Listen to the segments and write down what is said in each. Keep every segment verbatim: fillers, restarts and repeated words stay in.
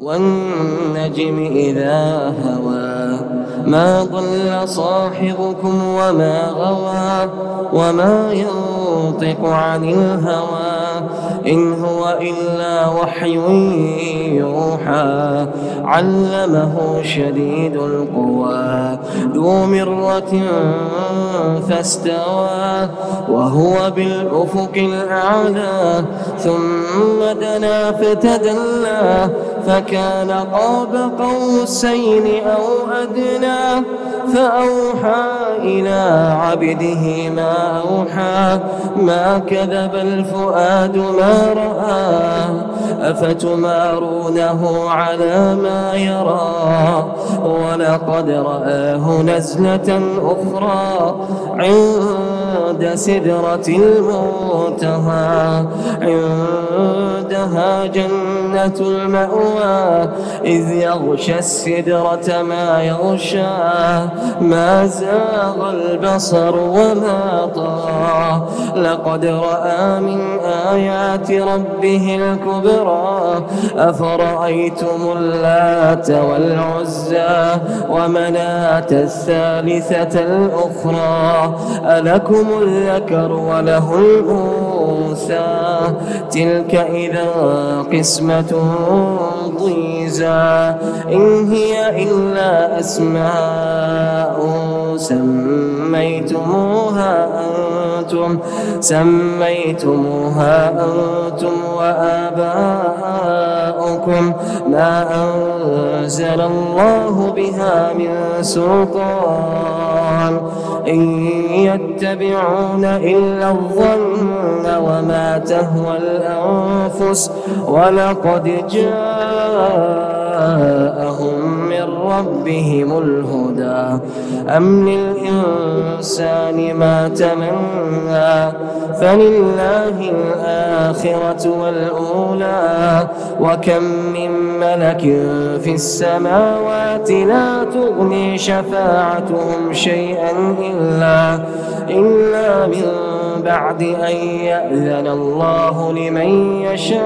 والنجم إذا هوى ما ضل صاحبكم وما غوى وما ينطق عن الهوى إن هو إلا وحي يوحى علمه شديد القوى ذو مرة فاستوى وهو بالأفق الأعلى ثم دنا فتدلى فكان قاب قوسين أو أدنى فأوحى إلى عبده ما أوحى ما كذب الفؤاد ما رأى أفتمارونه على ما يرى ولقد رآه نزلة أخرى عند سدرة المنتهى عندها جنة المأوى إذ يغشى السدرة ما يغشى ما زاغ البصر وما طغى لقد رأى من آيات ربه الكبرى أفرأيتم اللات والعزى ومناة الثالثة الأخرى ألكم الذكر وله الأنثى تلك إذا قسمة ضيزى إن هي إلا أسماء سميتموها أنتم سميتموها أنتم وآباؤكم ما أنزل الله بها من سلطان إن يتبعون إلا الظن وما تهوى الأنفس ولقد جاءهم من ربهم الهدى أم للإنسان ما تمنى فلله الآخرة والأولى وكم من ملك في السماوات لا تغني شفاعتهم شيئا إلا, إلا من بعد أن يأذن الله لمن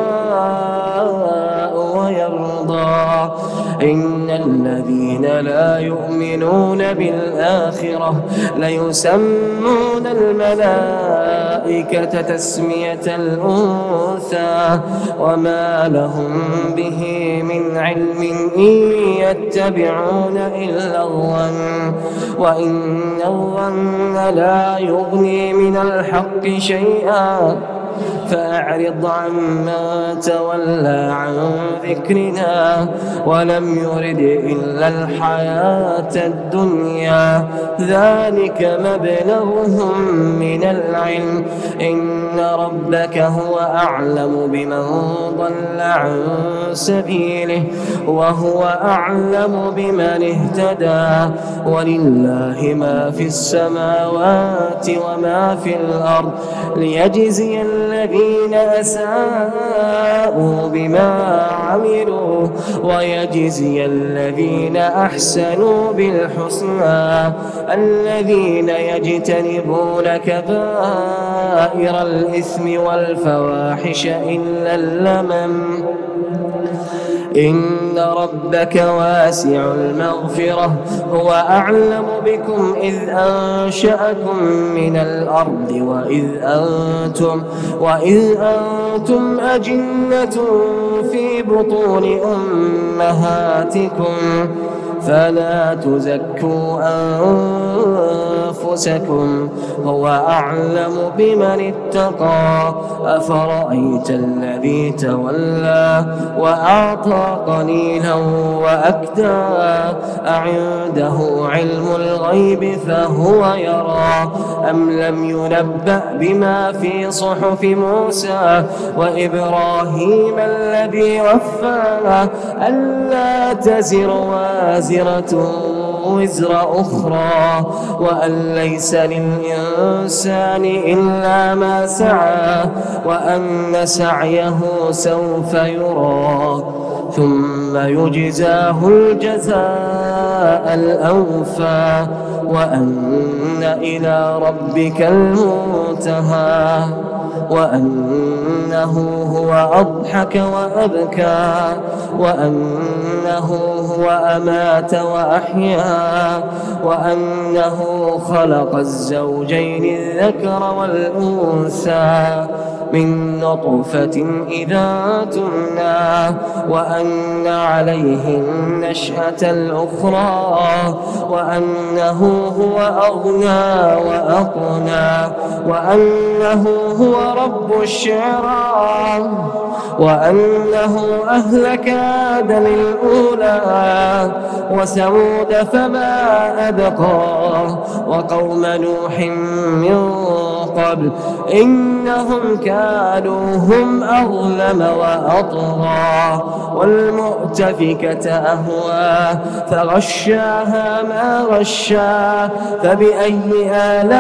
يشاء ويرضى إن الذين لا يؤمنون بالآخرة ليسمون الملائكة تسمية الأنثى وما لهم به من علم إن يتبعون إلا الظن وإن الظن لا يغني من الحق شيئا فأعرض عما تولى عن ذكرنا ولم يرد إلا الحياة الدنيا ذلك مبلغهم من العلم إن ربك هو أعلم بمن ضل عن سبيله وهو أعلم بمن اهتدى ولله ما في السماوات وما في الأرض ليجزي الذين أساءوا بما عملوا ويجزي الذين أحسنوا بالحسنى الذين يجتنبون كبائر الإثم والفواحش إلا اللمم إن ربك واسع المغفرة هو أعلم بكم إذ أنشأكم من الأرض وإذ أنتم, وإذ أنتم أجنة في بطون أمهاتكم فلا تزكوا أنفسكم هو أعلم بمن اتقى أفرأيت الذي تولى وأعطى قليلا وأكدى أعنده علم الغيب فهو يرى أم لم ينبأ بما في صحف موسى وإبراهيم الذي وفى ألا تزر وازرة وزر أخرى وأن ليس للإنسان إلا ما سعى وأن سعيه سوف يرى ثم يجزاه الجزاء الأوفى وأن إلى ربك المنتهى وأنه هو أضحك وأبكى وأنه هو أمات وأحيا وأنه خلق الزوجين الذكر والأنثى من نطفة إذا تمنى وأن عليه النشأة الأخرى وأنه هو أغنى وأقنى وأنه هو رب الشعرى وأنه أهلك عادا الأولى وثمود فما أبقى وقوم نوح من قبل إنهم كانوا هم أظلم وأطغى والمؤتفكة أهوى فغشاها ما غشا فبأي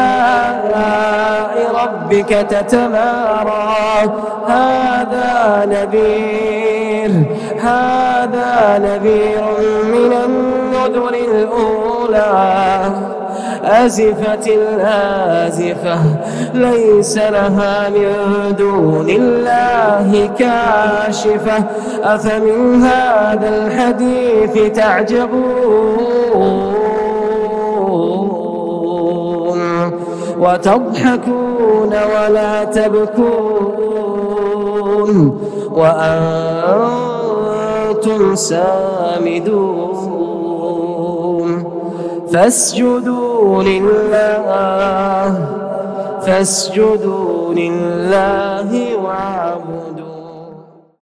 آلاء ربك تتمارى هذا نذير هذا نذير من النذر الأولى آزفت الآزفة ليس لها من دون الله كاشفة أفمن هذا الحديث تعجبون وتضحكون ولا تبكون وأنتم سامدون فاسجدوا لله فاسجدوا لله